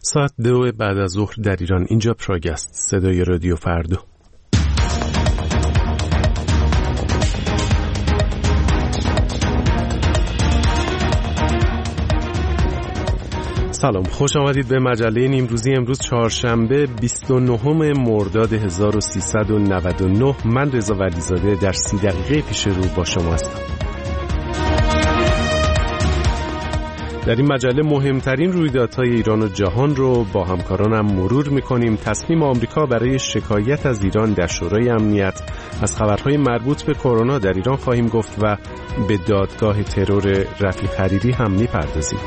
ساعت 2 بعد از ظهر در ایران. اینجا پراگست، صدای رادیو فردا. سلام، خوش آمدید به مجله نیمروزی. امروز چهارشنبه 29 مرداد 1399. من رضا ولیزاده در 30 دقیقه پیش رو با شما هستم. در این مجله مهمترین رویدادهای ایران و جهان رو با همکارانم مرور می‌کنیم. تصمیم آمریکا برای شکایت از ایران در شورای امنیت، از خبرهای مربوط به کرونا در ایران خواهیم گفت و به دادگاه ترور رفیق حریری هم می‌پردازیم.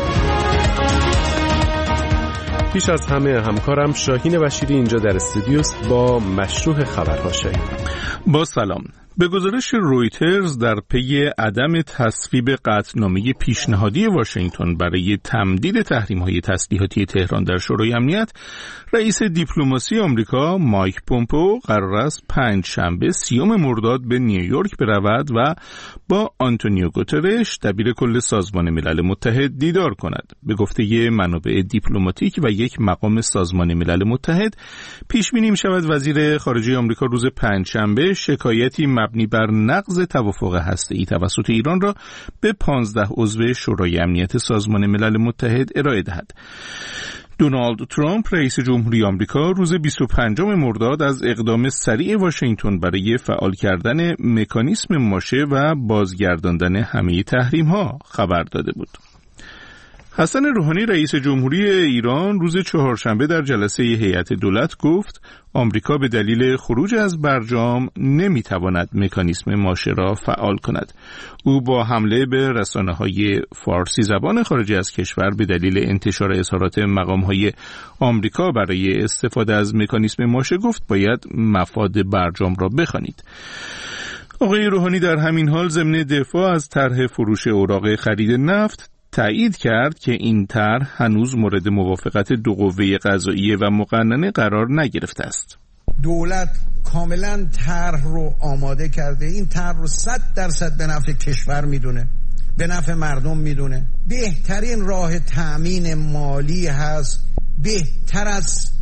پیش از همه همکارم شاهین بشیری اینجا در استودیوست با مشروع خبرها. شاهین، با سلام. به گزارش رویترز در پی عدم تصویب قطعنامه پیشنهادی واشنگتن برای تمدید تحریم‌های تسلیحاتی تهران در شورای امنیت، رئیس دیپلماسی آمریکا مایک پومپئو قرار است پنجشنبه 30 مرداد به نیویورک برود و با آنتونیو گوترش دبیر کل سازمان ملل متحد دیدار کند. به گفته منابع دیپلماتیک و یک مقام سازمان ملل متحد، پیش بینی می‌شود وزیر خارجه آمریکا روز پنجشنبه شکایتی مبنی بر نقض توافق هسته‌ای توسط ایران را به 15 عضو شورای امنیت سازمان ملل متحد ارائه دهد. دونالد ترامپ رئیس جمهوری آمریکا روز 25 مرداد از اقدام سریع واشنگتن برای فعال کردن مکانیسم ماشه و بازگرداندن همه تحریم‌ها خبر داده بود. حسن روحانی رئیس جمهوری ایران روز چهارشنبه در جلسه هیئت دولت گفت آمریکا به دلیل خروج از برجام نمیتواند مکانیسم ماشه را فعال کند. او با حمله به رسانه‌های فارسی زبان خارج از کشور به دلیل انتشار اظهارات مقام‌های آمریکا برای استفاده از مکانیسم ماشه گفت باید مفاد برجام را بخوانید. آقای روحانی در همین حال ضمن دفاع از طرح فروش اوراق خرید نفت تایید کرد که این طرح هنوز مورد موافقت دو قوه قضاییه و مقننه قرار نگرفته است. دولت کاملا طرح رو آماده کرده. این طرح رو 100% به نفع کشور میدونه، به نفع مردم میدونه. بهترین راه تأمین مالی هست، بهتر از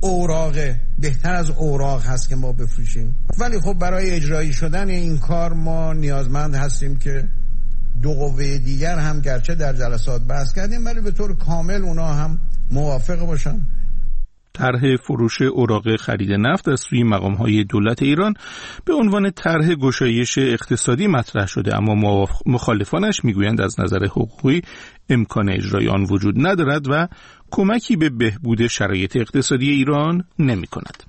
اوراق هست که ما بفروشیم. ولی خب برای اجرایی شدن این کار ما نیازمند هستیم که دو قوه دیگر هم گرچه در جلسات بحث کردیم ولی به طور کامل اونا هم موافق باشن. طرح فروش اوراق خرید نفت از سوی مقام‌های دولت ایران به عنوان طرح گشایش اقتصادی مطرح شده، اما مخالفانش میگویند از نظر حقوقی امکان اجرای آن وجود ندارد و کمکی به بهبود شرایط اقتصادی ایران نمی‌کند.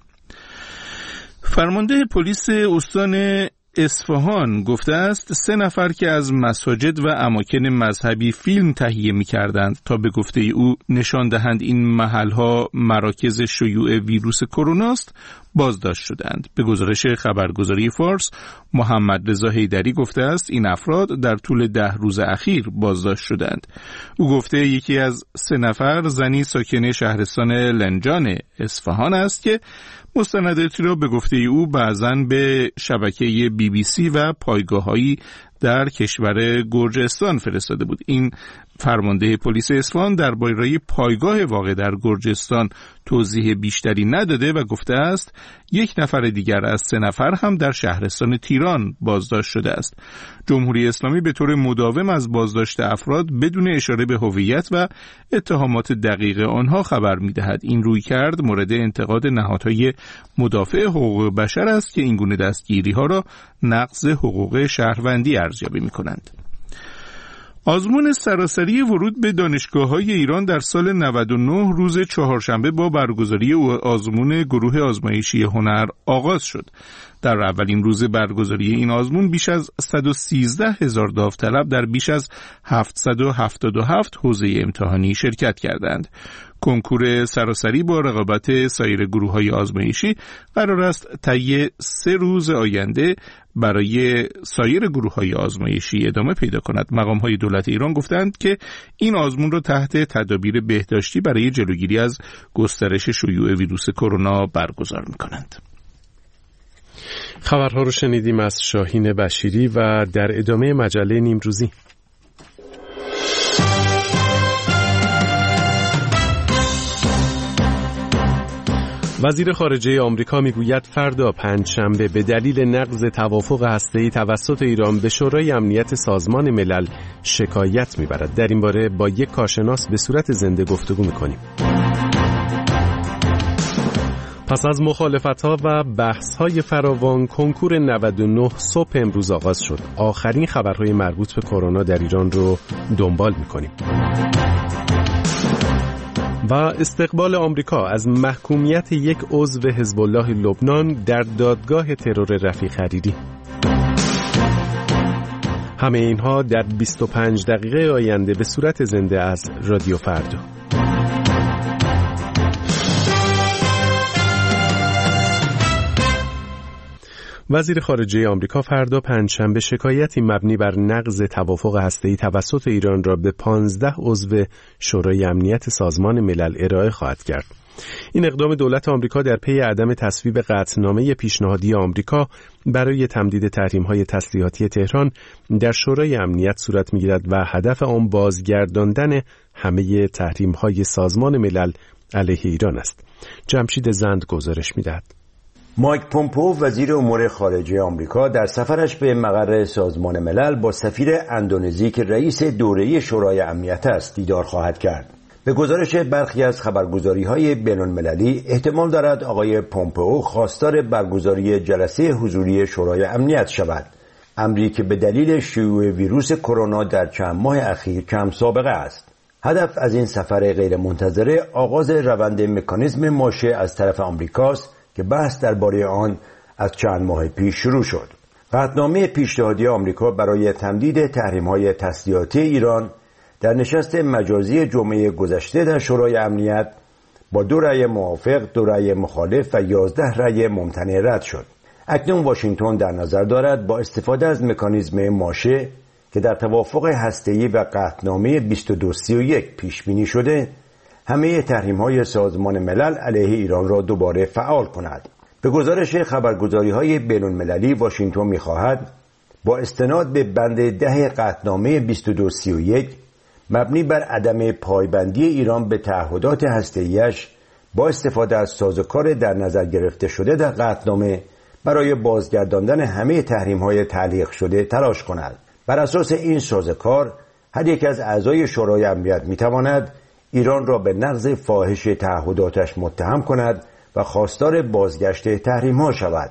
فرمانده پلیس استان اصفهان گفته است 3 نفر که از مساجد و اماکن مذهبی فیلم تهیه می‌کردند تا به گفته او نشان دهند این محل‌ها مراکز شیوع ویروس کرونا است بازداشت شدند. به گزارش خبرگزاری فارس، محمد رضا حیدری گفته است این افراد در طول 10 روز اخیر بازداشت شدند. او گفته یکی از 3 نفر زنی ساکن شهرستان لنجان اصفهان است که مستنداتی را به گفته او بعضاً به شبکه BBC و پایگاه‌هایی در کشور گرجستان فرستاده بود. این فرمانده پلیس اصفهان درباره پایگاه واقع در گرجستان توضیح بیشتری نداده و گفته است 1 نفر دیگر از 3 نفر هم در شهرستان تیران بازداشت شده است. جمهوری اسلامی به طور مداوم از بازداشت افراد بدون اشاره به هویت و اتهامات دقیق آنها خبر می‌دهد. این رویکرد مورد انتقاد نهادهای مدافع حقوق بشر است که این گونه دستگیری‌ها را نقض حقوق شهروندی ارزیابی می‌کنند. آزمون سراسری ورود به دانشگاه‌های ایران در سال 99 روز چهارشنبه با برگزاری آزمون گروه آزمایشی هنر آغاز شد. در اولین روز برگزاری این آزمون بیش از 113,000 داوطلب در بیش از 777 حوزه امتحانی شرکت کردند. کنکور سراسری با رقابت سایر گروه‌های آزمایشی قرار است طی 3 روز آینده برای سایر گروه‌های آزمایشی ادامه پیدا کند. مقام‌های دولت ایران گفتند که این آزمون را تحت تدابیر بهداشتی برای جلوگیری از گسترش شیوع ویروس کرونا برگزار می‌کنند. خبرها رو شنیدیم از شاهین بشیری و در ادامه مجله نیمروزی. وزیر خارجه آمریکا میگوید فردا پنجشنبه به دلیل نقض توافق هسته‌ای توسط ایران به شورای امنیت سازمان ملل شکایت میبرد. در این باره با یک کارشناس به صورت زنده گفتگو میکنیم. پس از مخالفت‌ها و بحث‌های فراوان، کنکور 99 صبح امروز آغاز شد. آخرین خبرهای مربوط به کرونا در ایران رو دنبال می‌کنیم. و استقبال آمریکا از محکومیت یک عضو حزب الله لبنان در دادگاه ترور رفیق حریری. همه اینها در 25 دقیقه آینده به صورت زنده از رادیو فردا. وزیر خارجه آمریکا فردا پنجشنبه شکایتی مبنی بر نقض توافق هسته‌ای توسط ایران را به 15 عضو شورای امنیت سازمان ملل ارائه خواهد کرد. این اقدام دولت آمریکا در پی عدم تصویب قطعنامه پیشنهادی آمریکا برای تمدید تحریم‌های تسلیحاتی تهران در شورای امنیت صورت می‌گیرد و هدف آن بازگرداندن همه تحریم‌های سازمان ملل علیه ایران است. جمشید زند گزارش می‌دهد. مایک پومپئو وزیر امور خارجه آمریکا در سفرش به مقر سازمان ملل با سفیر اندونزی که رئیس دوره شورای امنیت است دیدار خواهد کرد. به گزارش برخی از خبرگزاری‌های بین‌المللی احتمال دارد آقای پومپئو خواستار برگزاری جلسه حضوری شورای امنیت شود، امری که به دلیل شیوع ویروس کرونا در چند ماه اخیر کم سابقه است. هدف از این سفر غیرمنتظره آغاز روند مکانیزم ماشه از طرف آمریکاست که بحث درباره آن از چند ماه پیش شروع شد. قطعنامه پیشنهادی آمریکا برای تمدید تحریم‌های تسلیحاتی ایران در نشست مجازی جمعه گذشته در شورای امنیت با 2 رأی موافق، 2 رأی مخالف و 11 رأی ممتنع رد شد. اکنون واشنگتن در نظر دارد با استفاده از مکانیزم ماشه که در توافق هسته‌ای و قطعنامه 2231 پیش بینی شده، همه تحریم‌های سازمان ملل علیه ایران را دوباره فعال کند. به گزارش خبرگزاری‌های بین‌المللی واشنگتن می‌خواهد با استناد به بند 10 قطعنامه 2231 مبنی بر عدم پایبندی ایران به تعهدات هسته‌ایش با استفاده از سازوکار در نظر گرفته شده در قطعنامه برای بازگرداندن همه تحریم‌های تعلیق شده تلاش کند. بر اساس این سازوکار هر یک از اعضای شورای امنیت می‌تواند ایران را به نقض فاحش تعهداتش متهم کند و خواستار بازگشت تحریم‌ها شود.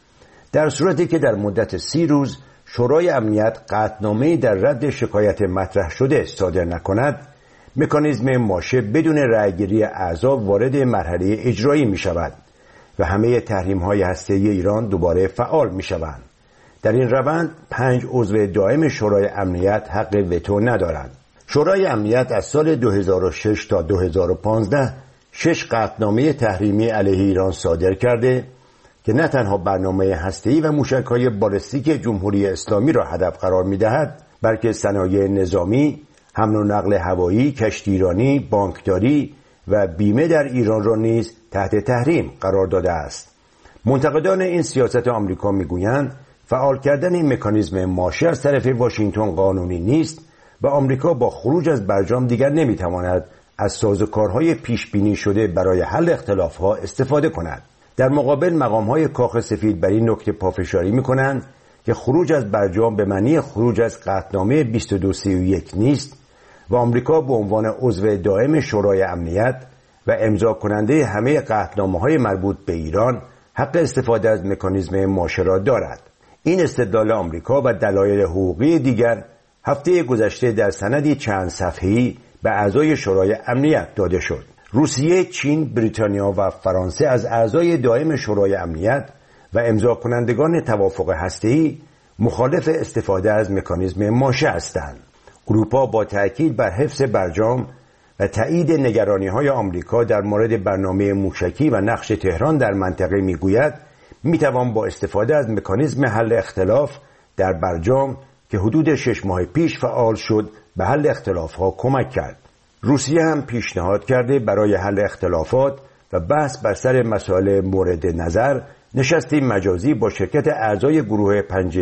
در صورتی که در مدت 30 روز شورای امنیت قطعنامه‌ای در رد شکایت مطرح شده صادر نکند، مکانیزم ماشه بدون رأیگیری اعضا وارد مرحله اجرایی می‌شود و همه تحریم‌های هسته‌ای ایران دوباره فعال می‌شوند. در این روند 5 عضو دائم شورای امنیت حق وتو ندارند. شورای امنیت از سال 2006 تا 2015 6 قطعنامه تحریمی علیه ایران صادر کرده که نه تنها برنامه هسته‌ای و موشک‌های بالستیک جمهوری اسلامی را هدف قرار می‌دهد، بلکه صنایع نظامی، حمل و نقل هوایی، کشتیرانی، بانکداری و بیمه در ایران را نیز تحت تحریم قرار داده است. منتقدان این سیاست آمریکا می‌گویند فعال کردن این مکانیزم ماشه از طرف واشنگتن قانونی نیست و آمریکا با خروج از برجام دیگر نمی‌تواند از سازوکارهای پیش بینی شده برای حل اختلاف‌ها استفاده کند. در مقابل مقام‌های کاخ سفید بر این نکته پافشاری می‌کنند که خروج از برجام به معنی خروج از قطعنامه 2231 نیست و آمریکا به عنوان عضو دائم شورای امنیت و امضا کننده همه قطعنامه‌های مربوط به ایران حق استفاده از مکانیزم ماشه را دارد. این استدلال آمریکا و دلایل حقوقی دیگر هفته گذشته در سندی چند صفحه‌ای به اعضای شورای امنیت داده شد. روسیه، چین، بریتانیا و فرانسه از اعضای دائم شورای امنیت و امضا کنندگان توافق هسته‌ای مخالف استفاده از مکانیزم ماشه هستند. اروپا با تأکید بر حفظ برجام و تایید نگرانی‌های آمریکا در مورد برنامه موشکی و نقش تهران در منطقه می‌گوید می‌توان با استفاده از مکانیزم حل اختلاف در برجام که حدود 6 ماه پیش فعال شد به حل اختلاف‌ها کمک کرد. روسیه هم پیشنهاد کرده برای حل اختلافات و بحث بر سر مسائل مورد نظر نشستی مجازی با شرکت اعضای گروه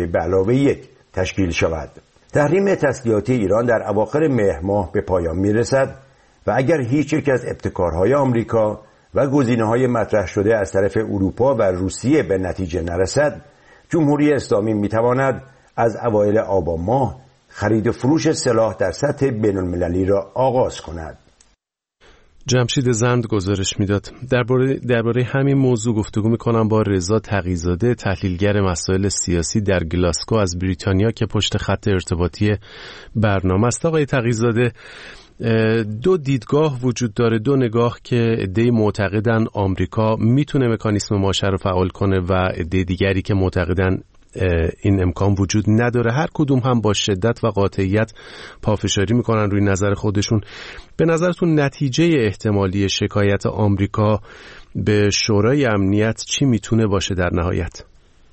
5+1 تشکیل شود. تحریم تسلیحاتی ایران در اواخر مهر ماه به پایان میرسد و اگر هیچ یک از ابتکارهای آمریکا و گزینه‌های مطرح شده از طرف اروپا و روسیه به نتیجه نرسد، جمهوری اسلامی می‌تواند از اوایل آبان ماه خرید و فروش سلاح در سطح بین‌المللی را آغاز کند. جمشید زند گزارش میداد. درباره همین موضوع گفتگو میکنم با رضا تقی‌زاده، تحلیلگر مسائل سیاسی در گلاسکو از بریتانیا که پشت خط ارتباطی برنامه است. آقای تقی‌زاده، دو دیدگاه وجود داره، دو نگاه که عده‌ای معتقدن آمریکا میتونه مکانیسم ماشه رو فعال کنه و عده دیگری که معتقدن این امکان وجود نداره. هر کدوم هم با شدت و قاطعیت پافشاری میکنن روی نظر خودشون. به نظرتون نتیجه احتمالی شکایت آمریکا به شورای امنیت چی میتونه باشه در نهایت؟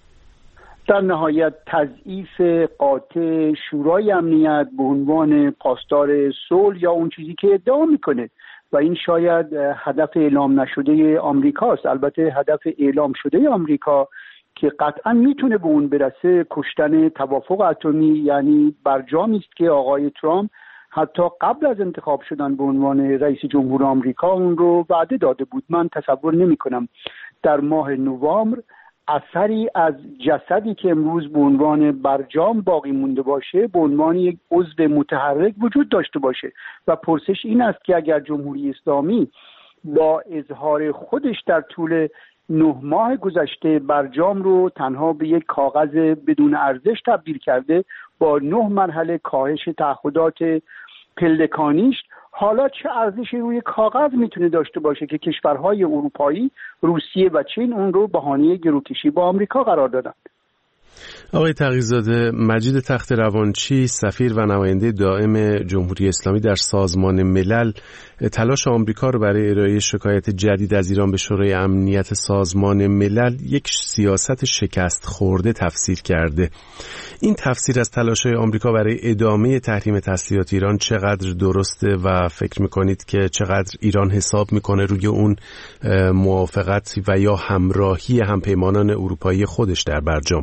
در نهایت تضعیف قاطع شورای امنیت به عنوان پاسدار صلح یا اون چیزی که ادعا میکنه و این شاید هدف اعلام نشده آمریکاست. البته هدف اعلام شده آمریکا که قطعا میتونه به اون برسه کشتن توافق اتمی، یعنی برجامی است که آقای ترامپ حتی قبل از انتخاب شدن به عنوان رئیس جمهور آمریکا اون رو وعده داده بود. من تصور نمی کنم در ماه نوامبر اثری از جسدی که امروز به عنوان برجام باقی مونده باشه به عنوان یک عضو متحرک وجود داشته باشه. و پرسش این است که اگر جمهوری اسلامی با اظهار خودش در طول 9 ماه گذشته برجام رو تنها به یک کاغذ بدون ارزش تبدیل کرده با 9 مرحله کاهش تعهدات پلکانیش، حالا چه ارزشی روی کاغذ میتونه داشته باشه که کشورهای اروپایی، روسیه و چین اون رو بهانه گروکشی با آمریکا قرار دادن؟ آقای تقی‌زاده، مجید تخت روانچی، سفیر و نماینده دائم جمهوری اسلامی در سازمان ملل، تلاش آمریکا رو برای ارائه شکایت جدید از ایران به شورای امنیت سازمان ملل یک سیاست شکست خورده تفسیر کرده. این تفسیر از تلاش‌های آمریکا برای ادامه تحریم تسلیحات ایران چقدر درسته و فکر می‌کنید که چقدر ایران حساب می‌کنه روی اون موافقت و یا همراهی همپیمانان اروپایی خودش در برجام؟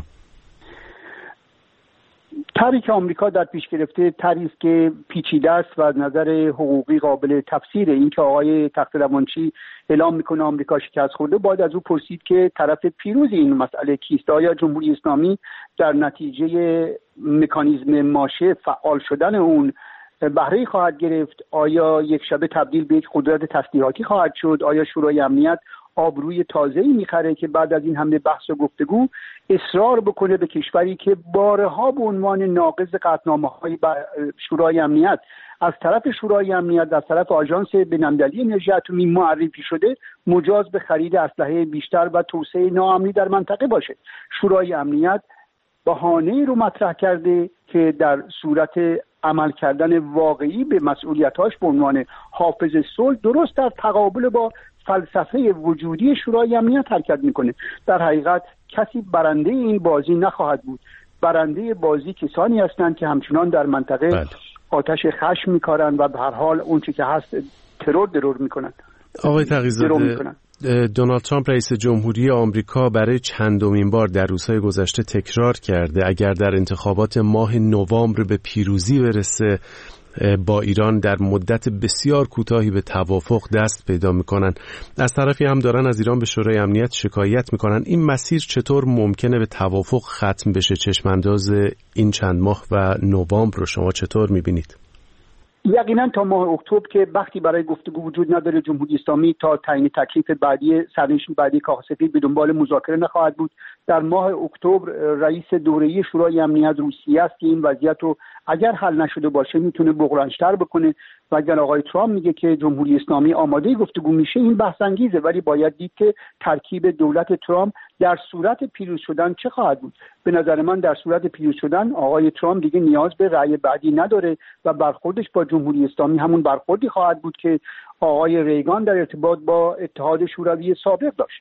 طرحی که آمریکا در پیش گرفته طرحی است که پیچیده است و از نظر حقوقی قابل تفسیره. این که آقای تخت روانچی اعلام میکنه آمریکا شکست خورده، باید از او پرسید که طرف پیروز این مسئله کیست؟ آیا جمهوری اسلامی در نتیجه مکانیزم ماشه فعال شدن اون بهره خواهد گرفت؟ آیا یک شبه تبدیل به یک قدرت تسلیحاتی خواهد شد؟ آیا شورای امنیت آبروی تازه‌ای میخره که بعد از این همه بحث و گفتگو اصرار بکنه به کشوری که بارها به عنوان ناقض قطعنامه‌های شورای امنیت از طرف شورای امنیت از طرف آژانس بین‌المللی انرژی اتمی معرفی شده مجاز به خرید اسلحه بیشتر و توسعه ناامنی در منطقه باشه؟ شورای امنیت بهانه‌ای رو مطرح کرده که در صورت عمل کردن واقعی به مسئولیت‌هاش به عنوان حافظ صلح درست در تقابل با فلسفه وجودی شورای امنیت حرکت میکنه. در حقیقت کسی برنده این بازی نخواهد بود. برنده بازی کسانی هستند که همچنان در منطقه آتش خشم میکارن و به هر حال اون چیزی که هست ترور میکنن. آقای تقی‌زاده، دونالد ترامپ رئیس جمهوری آمریکا برای چندمین بار در روزهای گذشته تکرار کرده اگر در انتخابات ماه نوامبر به پیروزی برسه با ایران در مدت بسیار کوتاهی به توافق دست پیدا میکنن. از طرفی هم دارن از ایران به شورای امنیت شکایت میکنن. این مسیر چطور ممکنه به توافق ختم بشه؟ چشمانداز این چند ماه و نوامبر رو شما چطور میبینید؟ یقینا تا ماه اکتبر که وقتی برای گفتگو وجود نداره، جمهوری اسلامی تا تعیین تکلیف بعدی سرنشین بعدی کاخ سفید به دنبال مذاکره نخواهد بود. در ماه اکتبر رئیس دوره‌ای شورای امنیت روسیه است که این وضعیت رو اگر حل نشده باشه میتونه بغرنج‌تر بکنه و اگر آقای ترامپ میگه که جمهوری اسلامی آماده گفتگو میشه، این بحث انگیزه، ولی باید دید که ترکیب دولت ترامپ در صورت پیروز شدن چه خواهد بود. به نظر من در صورت پیروز شدن آقای ترامپ دیگه نیاز به رأی بعدی نداره و برخوردش با جمهوری اسلامی همون برخوردی خواهد بود که آقای ریگان در ارتباط با اتحاد شوروی سابق داشت.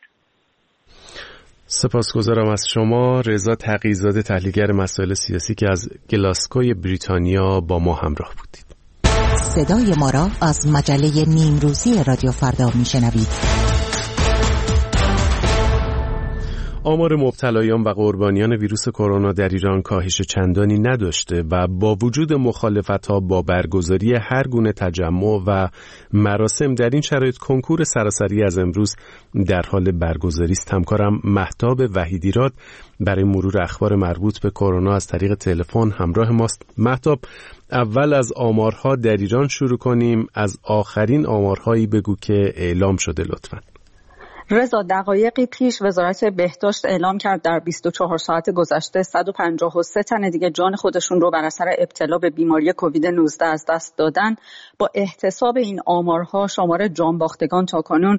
سپاسگزارم از شما. رضا تقی‌زاده، تحلیلگر مسائل سیاسی که از گلاسکوی بریتانیا با ما همراه بودید. صدای ما را از مجله نیمروزی رادیو فردا میشنوید. آمار مبتلایان و قربانیان ویروس کرونا در ایران کاهش چندانی نداشته و با وجود مخالفت‌ها با برگزاری هر گونه تجمع و مراسم در این شرایط کنکور سراسری از امروز در حال برگزاری است. همکارم مهتاب وحیدیراد برای مرور اخبار مربوط به کرونا از طریق تلفن همراه ماست. مهتاب، اول از آمارها در ایران شروع کنیم. از آخرین آمارهایی بگو که اعلام شده لطفاً. رضا، دقایقی پیش وزارت بهداشت اعلام کرد در 24 ساعت گذشته 153 تن دیگه جان خودشون رو بر اثر ابتلا به بیماری کووید 19 از دست دادن. با احتساب این آمارها شمار جان باختگان تا کنون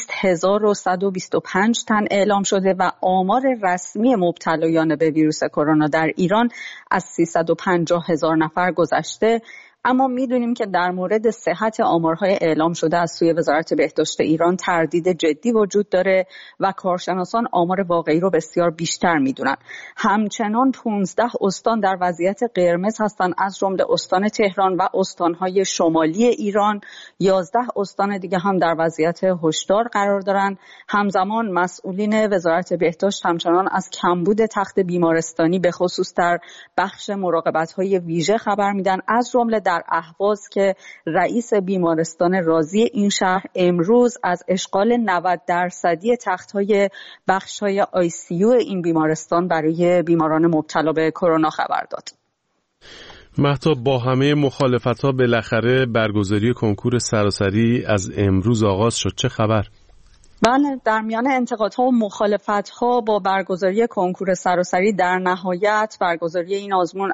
20125 تن اعلام شده و آمار رسمی مبتلایان به ویروس کرونا در ایران از 350,000 نفر گذشته. اما میدونیم که در مورد صحت آمارهای اعلام شده از سوی وزارت بهداشت ایران تردید جدی وجود داره و کارشناسان آمار واقعی رو بسیار بیشتر میدونن. همچنان 15 استان در وضعیت قرمز هستن، از جمله استان تهران و استانهای شمالی ایران. 11 استان دیگه هم در وضعیت هشدار قرار دارن. همزمان مسئولین وزارت بهداشت همچنان از کمبود تخت بیمارستانی به خصوص در بخش مراقبت‌های ویژه خبر میدن، از جمله در اهواز که رئیس بیمارستان رازی این شهر امروز از اشغال 90% تخت‌های بخش‌های ICU این بیمارستان برای بیماران مبتلا به کرونا خبر داد. مهتاب، با همه مخالفت‌ها بالاخره برگزاری کنکور سراسری از امروز آغاز شد. چه خبر؟ بله، در میان انتقادها و مخالفت‌ها با برگزاری کنکور سراسری در نهایت برگزاری این آزمون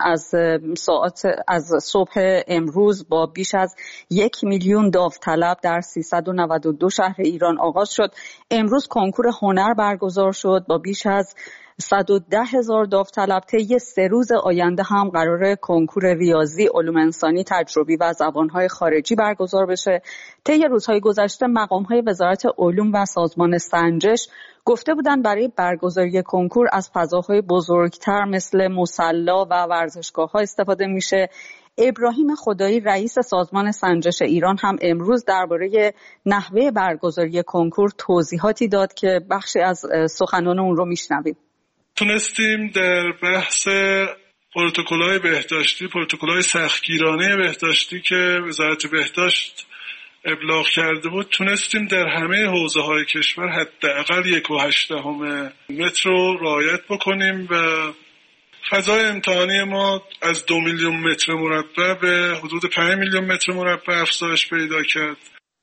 از صبح امروز با بیش از 1 میلیون داوطلب در 392 شهر ایران آغاز شد. امروز کنکور هنر برگزار شد با بیش از 110,000 داوطلب. طی 3 روز آینده هم قراره کنکور ریاضی، علوم انسانی، تجربی و زبانهای خارجی برگزار بشه. طی روزهای گذشته مقامهای وزارت علوم و سازمان سنجش گفته بودن برای برگزاری کنکور از فضاهای بزرگتر مثل مصلا و ورزشگاه‌ها استفاده میشه. ابراهیم خدایی رئیس سازمان سنجش ایران هم امروز درباره نحوه برگزاری کنکور توضیحاتی داد که بخشی از سخنان اون رو میشنویم. تونستیم در بحث پروتکل‌های بهداشتی، پروتکل‌های سختگیرانه بهداشتی که وزارت بهداشت ابلاغ کرده بود، تونستیم در همه حوزه‌های کشور حداقل 1.8 متر رو رعایت بکنیم و فضای امتحانی ما از 2 میلیون متر مربع به حدود 5 میلیون متر مربع افزایش پیدا کرد.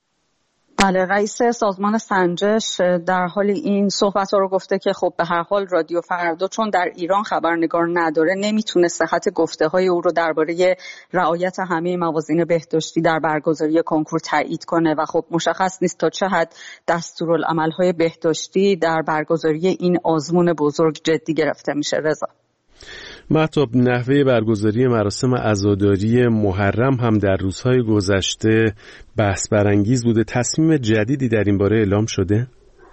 بله، رئیس سازمان سنجش در حال این صحبت ها رو گفته که خب به هر حال رادیو فردا چون در ایران خبرنگار نداره نمیتونه صحت گفته های او رو درباره رعایت همه موازین بهداشتی در برگزاری کنکور تایید کنه و خب مشخص نیست تا چه حد دستورالعمل های بهداشتی در برگزاری این آزمون بزرگ جدی گرفته میشه. رضا، مهتاب، نحوه برگزاری مراسم عزاداری محرم هم در روزهای گذشته بحث برانگیز بوده. تصمیم جدیدی در این باره اعلام شده؟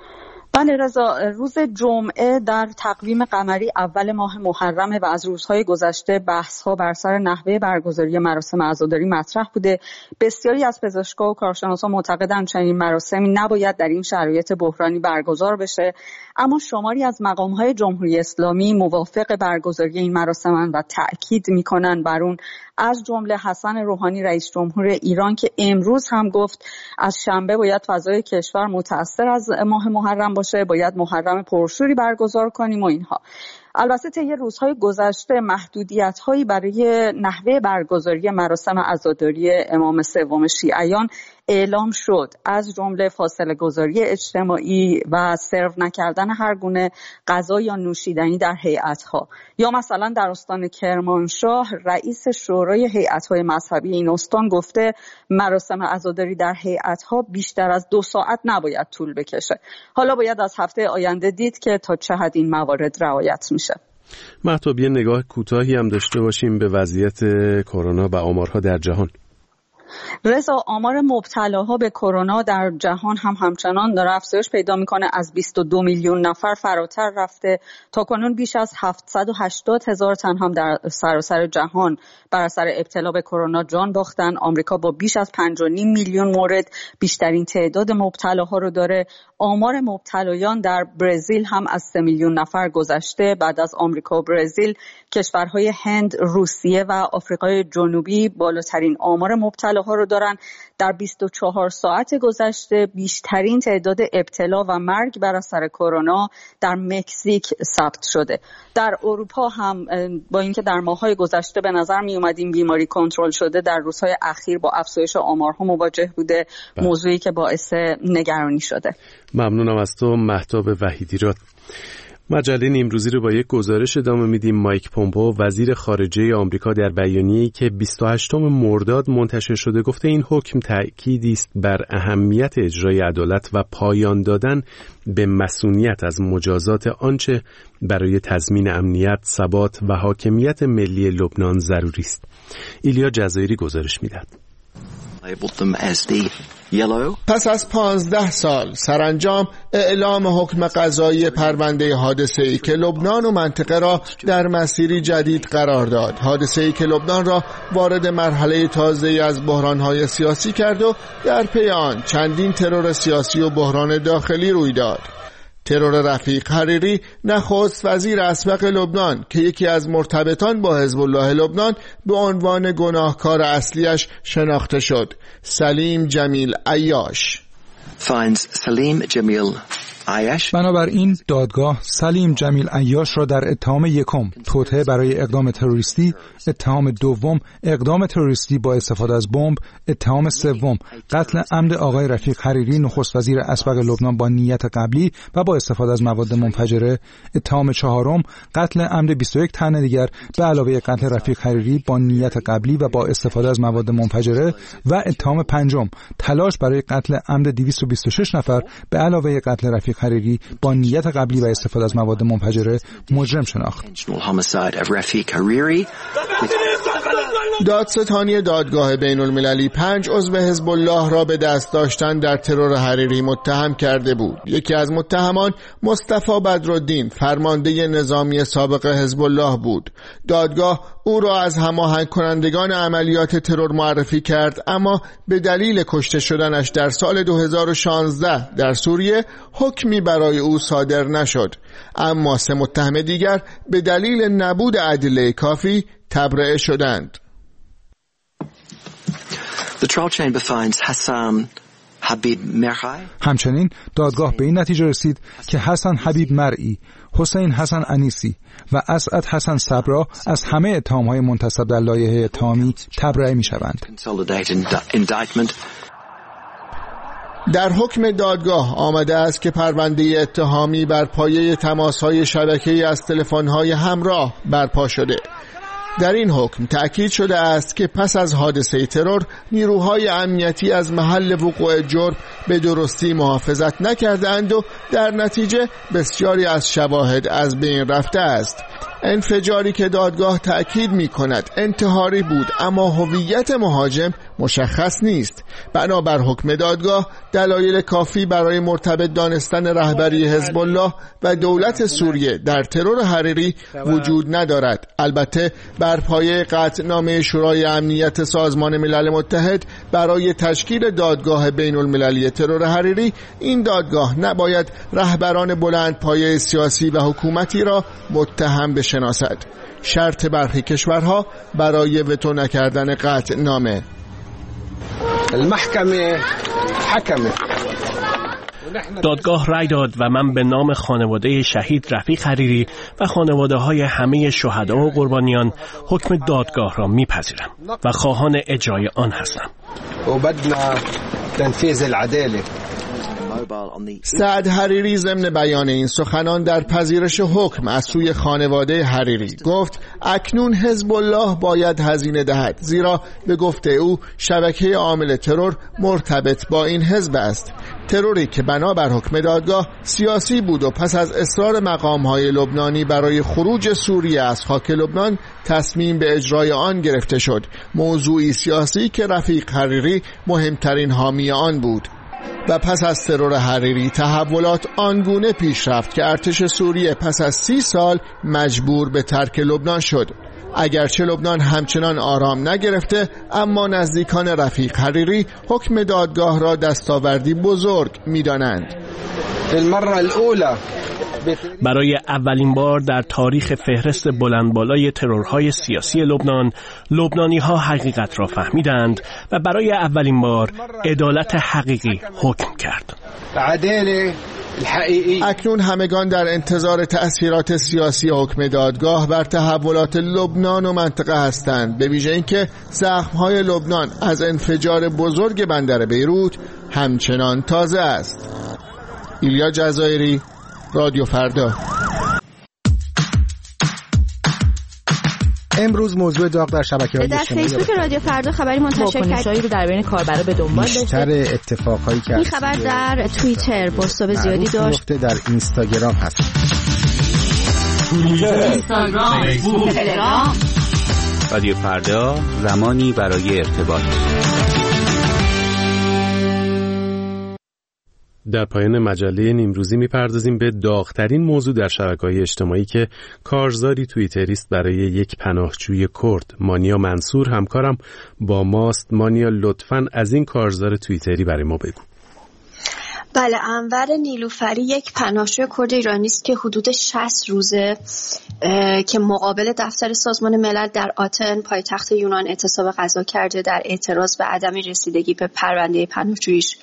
بله رضا، روز جمعه در تقویم قمری اول ماه محرمه و از روزهای گذشته بحث‌ها بر سر نحوه برگزاری مراسم عزاداری مطرح بوده. بسیاری از پزشکان و کارشناسان معتقدند چنین مراسمی نباید در این شرایط بحرانی برگزار بشه، اما شماری از مقام‌های جمهوری اسلامی موافق برگزاری این مراسم‌اند و تأکید می‌کنند بر اون، از جمله حسن روحانی رئیس جمهور ایران که امروز هم گفت از شنبه باید فضای کشور متأثر از ماه محرم باشه، باید محرم پرشوری برگزار کنیم و اینها. البته طی روزهای گذشته محدودیت‌هایی برای نحوه برگزاری مراسم عزاداری امام سوم شیعیان اعلام شد، از جمله فاصله گذاری اجتماعی و سرو نکردن هر گونه غذا یا نوشیدنی در هیئت‌ها. یا مثلا در استان کرمانشاه رئیس شورای هیئت‌های مذهبی این استان گفته مراسم عزاداری در هیئت‌ها بیشتر از 2 ساعت نباید طول بکشه. حالا باید از هفته آینده دید که تا چه حد این موارد رعایت میشه. مهتاب، یه نگاه کوتاهی هم داشته باشیم به وضعیت کرونا و آمارها در جهان. رضا، آمار مبتلاها به کرونا در جهان هم همچنان داره افزایش پیدا میکنه. از 22 میلیون نفر فراتر رفته. تا کنون بیش از 780,000 تن هم در سراسر جهان بر اثر ابتلا به کرونا جان باختن. آمریکا با بیش از 5.5 میلیون مورد بیشترین تعداد مبتلاها رو داره. آمار مبتلایان در برزیل هم از 3 میلیون نفر گذشته. بعد از آمریکا و برزیل کشورهای هند، روسیه و آفریقای جنوبی بالاترین آمار مبتلاها رو دارن. در 24 ساعت گذشته بیشترین تعداد ابتلا و مرگ بر اثر کرونا در مکزیک ثبت شده. در اروپا هم با اینکه در ماه‌های گذشته به نظر می اومد این بیماری کنترل شده، در روزهای اخیر با افزایش آمارها مواجه بوده، موضوعی که باعث نگرانی شده. ممنونم از تو مهتاب وحیدی. مجله نیمروزی رو با یک گزارش ادامه میدیم. مایک پومپئو وزیر خارجه آمریکا در بیانیه‌ای که 28 مرداد منتشر شده گفته این حکم تأکیدی است بر اهمیت اجرای عدالت و پایان دادن به مصونیت از مجازات آنچه برای تضمین امنیت، ثبات و حاکمیت ملی لبنان ضروری است. ایلیا جزایری گزارش میدهد. پس از 15 سال سرانجام اعلام حکم قضایی پرونده حادثه‌ای که لبنان و منطقه را در مسیری جدید قرار داد، حادثه‌ای که لبنان را وارد مرحله تازه‌ای از بحران‌های سیاسی کرد و در پی آن چندین ترور سیاسی و بحران داخلی روی داد. ترور رفیق حریری نخست وزیر اسبق لبنان که یکی از مرتبطان با حزب الله لبنان به عنوان گناهکار اصلیش شناخته شد. سلیم جمیل عیاش. بنابراین دادگاه سلیم جمیل عیاش را در اتهام یکم توطئه برای اقدام تروریستی، اتهام دوم اقدام تروریستی با استفاده از بمب، اتهام سوم قتل عمد آقای رفیق حریری نخست وزیر اسبق لبنان با نیت قبلی و با استفاده از مواد منفجره، اتهام چهارم قتل عمد 21 تن دیگر به علاوه قتل رفیق حریری با نیت قبلی و با استفاده از مواد منفجره و اتهام پنجم تلاش برای قتل عمد 226 نفر به علاوه قتل رفیق حریری با نیت قبلی و استفاده از مواد منفجره مجرم شناخت. دادستانی دادگاه بین المللی 5 عضو حزب الله را به دست داشتن در ترور حریری متهم کرده بود. یکی از متهمان مصطفی بدرالدین فرمانده نظامی سابق حزب الله بود. دادگاه او را از هماهنگ کنندگان عملیات ترور معرفی کرد، اما به دلیل کشته شدنش در سال 2016 در سوریه حکمی برای او صادر نشد. اما 3 متهم دیگر به دلیل نبود ادله کافی تبرئه شدند. همچنین دادگاه به این نتیجه رسید که حسن حبیب مرئی، حسین حسن انیسی و اسعد حسن صبرا از همه اتهام‌های منتسب در لایحه اتهامی تبرئه می‌شوند. در حکم دادگاه آمده است که پرونده اتهامی بر پایه تماس‌های شبکه‌ای از تلفن‌های همراه برپا شده. در این حکم تأکید شده است که پس از حادثه ترور نیروهای امنیتی از محل وقوع جرم به درستی محافظت نکردند و در نتیجه بسیاری از شواهد از بین رفته است. انفجاری که دادگاه تأکید می کند انتحاری بود، اما هویت مهاجم مشخص نیست. بنابر حکم دادگاه دلایل کافی برای مرتبط دانستن رهبری حزب الله و دولت سوریه در ترور حریری وجود ندارد. البته بر پایه قطعنامه شورای امنیت سازمان ملل متحد برای تشکیل دادگاه بین المللی ترور حریری، این دادگاه نباید رهبران بلند پایه سیاسی و حکومتی را متهم بشناسد. شرط برخی کشورها برای وتو نکردن قطعنامه. المحکمه حکمت. دادگاه رأی داد و من به نام خانواده شهید رفیق حریری و خانواده های همه شهدا و قربانیان حکم دادگاه را میپذیرم و خواهان اجرای آن هستم. و بدنا تنفیذ العداله. سعد حریری ضمن بیان این سخنان در پذیرش حکم از سوی خانواده حریری گفت اکنون حزب الله باید هزینه دهد، زیرا به گفته او شبکه عامل ترور مرتبط با این حزب است. تروری که بنابر حکم دادگاه سیاسی بود و پس از اصرار مقام‌های لبنانی برای خروج سوریه از خاک لبنان تصمیم به اجرای آن گرفته شد. موضوعی سیاسی که رفیق حریری مهمترین حامی آن بود. و پس از ترور حریری تحولات آنگونه پیش رفت که ارتش سوریه پس از 30 سال مجبور به ترک لبنان شد. اگرچه لبنان همچنان آرام نگرفته، اما نزدیکان رفیق حریری حکم دادگاه را دستاوردی بزرگ می‌دانند. برای اولین بار در تاریخ فهرست بلندبالای ترورهای سیاسی لبنان، لبنانی‌ها حقیقت را فهمیدند و برای اولین بار عدالت حقیقی حکم کرد. اکنون همگان در انتظار تأثیرات سیاسی حکم دادگاه بر تحولات لبنان و منطقه هستند، به ویژه اینکه زخم‌های لبنان از انفجار بزرگ بندر بیروت همچنان تازه است. ایلیا جزایری، رادیو فردا. امروز موضوع داغ در شبکه‌های اجتماعی در فیسبوک رادیو فردا خبری منتشر کرد رو در بین کاربرا به دنبال داشته. بیشتر اتفاقایی که این خبر در توییتر پست‌های زیادی داشت. در اینستاگرام هست. اینستاگرام، فیسبوک، تلگرام. رادیو فردا، زمانی برای ارتباط. در پایان مجله نیمروزی میپردازیم به داغ‌ترین موضوع در شبکه‌های اجتماعی که کارزاری توییتریست برای یک پناهجوی کرد. مانیا منصور همکارم با ماست. مانیا، لطفاً از این کارزار توییتری برای ما بگو. بله، انور نیلوفری یک پناهجوی کرد ایرانی است که حدود 60 روزه که مقابل دفتر سازمان ملل در آتن پایتخت یونان اعتصاب غذا کرده در اعتراض به عدم رسیدگی به پرونده پناهجوییش.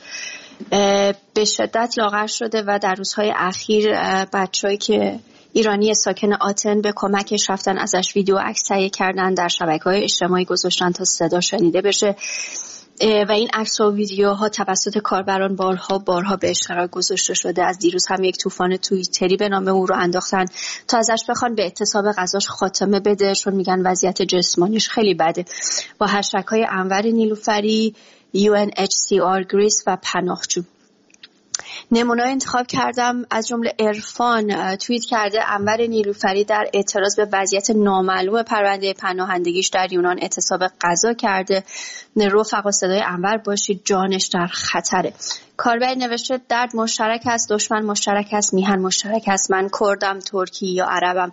به شدت لاغر شده و در روزهای اخیر بچه‌ای که ایرانی ساکن آتن به کمکش رفتن ازش ویدیو عکس تهیه کردن، در شبکه‌های اجتماعی گذاشتن تا صدا شنیده بشه و این عکس و ویدیوها توسط کاربران بارها به اشتراک گذاشته شده. از دیروز هم یک طوفان توییتری به نام او رو انداختن تا ازش بخوان به اعتصاب غذاش خاتمه بده، چون میگن وضعیت جسمانیش خیلی بده. با هشتگ‌های انور نیلوفری، UNHCR گریس و پناهجو. نمونه‌ای انتخاب کردم، از جمله عرفان توییت کرده انور نیلوفری در اعتراض به وضعیت نامعلوم پرونده پناهندگیش در یونان اعتصاب غذا کرده. رفقا صدای انور باشید، جانش در خطره. کاربر نوشته درد مشترک است، دشمن مشترک است، میهن مشترک است. من کردم، ترکی یا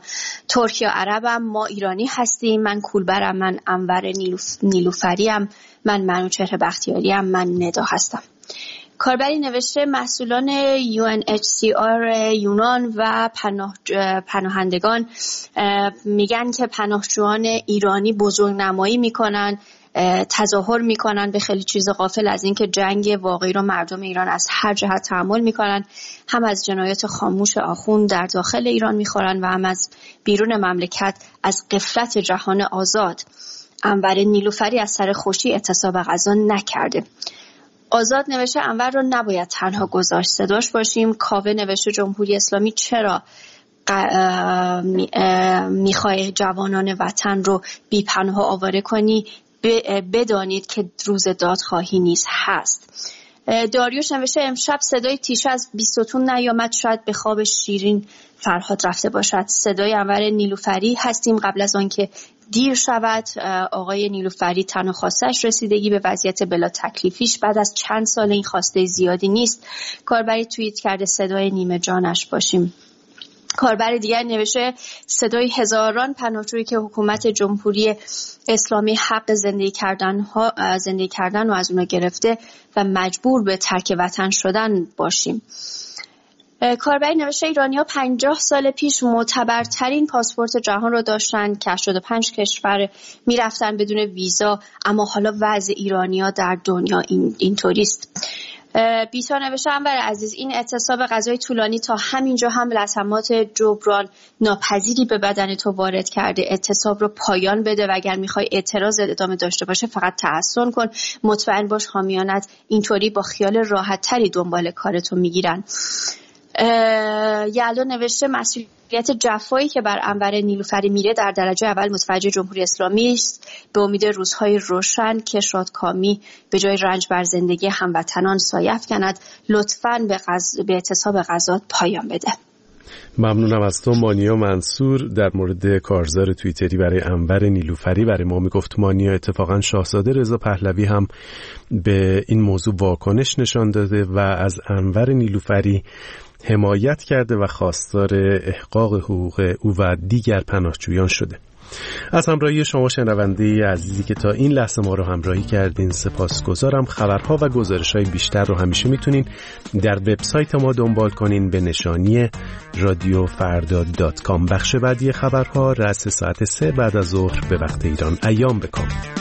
عربم، ما ایرانی هستیم. من کولبرم، من انور نیلوفریم، من منوچهر بختیاریم، من ندا هستم. کاربری نوشته مسئولان UNHCR یونان و پناهندگان میگن که پناهجویان ایرانی بزرگنمایی میکنن، تظاهر میکنن به خیلی چیز، غافل از اینکه جنگ واقعی رو مردم ایران از هر جهت تحمل میکنن، هم از جنایات خاموش آخوند در داخل ایران میخورن و هم از بیرون مملکت از غفلت جهان آزاد. انور نیلوفری از سر خوشی اعتصاب غذا نکرده. آزاد نوشته انور رو نباید تنها گذاشت، صداش باشیم. کاوه نوشته جمهوری اسلامی چرا میخوای جوانان وطن رو بی پناه آواره کنی؟ بدانید که روز دادخواهی نیز هست. داریوش نوشته امشب صدای تیشه از بیستون نیامد، شاید به خواب شیرین فرهاد رفته باشد. صدای انور نیلوفری هستیم قبل از آن که دیر شود. آقای نیلوفری تنها خواستش رسیدگی به وضعیت بلا تکلیفیش بعد از چند سال این خواسته زیادی نیست. کاربری توییت کرده صدای نیمه جانش باشیم. کاربر دیگر نوشته صدای هزاران پناهجویی که حکومت جمهوری اسلامی حق زندگی کردن و از اونا گرفته و مجبور به ترک وطن شدن باشیم. کاربری نوشته ایرانی‌ها 50 سال پیش معتبرترین پاسپورت جهان رو داشتن که 85 کشور میرفتن بدون ویزا، اما حالا وضع ایرانی‌ها در دنیا اینطوریست. بیتا نوشته انور عزیز این اعتصاب غذای طولانی تا همینجا هم لطمات جبران ناپذیری به بدن تو وارد کرده. اعتصاب رو پایان بده و اگر میخوای اعتراض ادامه داشته باشه فقط تحسن کن. مطمئن باش حامیانت اینطوری با خیال راحت تری دنبال کارتو میگیرن. یلدا نوشته مسئولیت جفایی که بر انور نیلوفری میره در درجه اول متوجه جمهوری اسلامی است. به امید روزهای روشن که شادکامی به جای رنج بر زندگی هموطنان سایه افکند. لطفاً به اعتصاب غذا پایان بده. ممنونم از تو مانیا منصور. در مورد کارزار توییتری برای انور نیلوفری برای ما میگفت مانیا اتفاقا شاهزاده رضا پهلوی هم به این موضوع واکنش نشان داده و از انور نیلوفری حمایت کرده و خواستار احقاق حقوق او و دیگر پناهجویان شده. از همراهی شما شنونده عزیزی که تا این لحظه ما رو همراهی کردین سپاسگزارم. خبرها و گزارش‌های بیشتر رو همیشه میتونین در وبسایت ما دنبال کنین به نشانی radiofarda.com. بخش بعدی خبرها رأس ساعت 3 بعد از ظهر به وقت ایران ایام بکام.